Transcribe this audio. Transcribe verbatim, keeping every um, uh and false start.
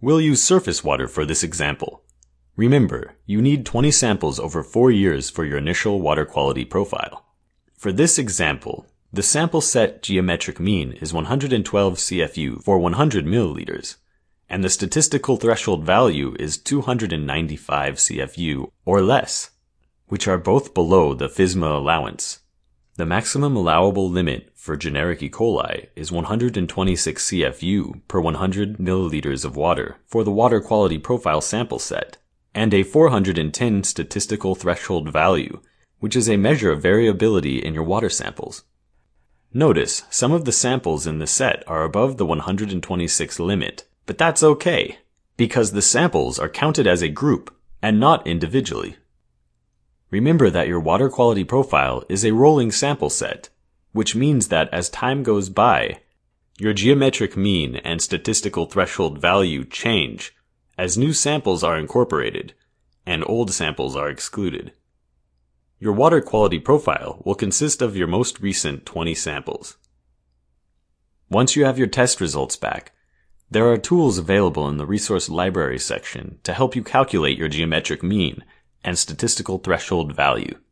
We'll use surface water for this example. Remember, you need twenty samples over four years for your initial water quality profile. For this example, the sample set geometric mean is one hundred twelve C F U for one hundred milliliters, and the statistical threshold value is two hundred ninety-five C F U or less, which are both below the FSMA allowance. The maximum allowable limit for generic E. coli is one hundred twenty-six C F U per one hundred milliliters of water for the water quality profile sample set, and a four hundred ten statistical threshold value, which is a measure of variability in your water samples. Notice, some of the samples in the set are above the one hundred twenty-six limit, but that's okay, because the samples are counted as a group and not individually. Remember that your water quality profile is a rolling sample set, which means that as time goes by, your geometric mean and statistical threshold value change as new samples are incorporated and old samples are excluded. Your water quality profile will consist of your most recent twenty samples. Once you have your test results back, there are tools available in the resource library section to help you calculate your geometric mean and statistical threshold value.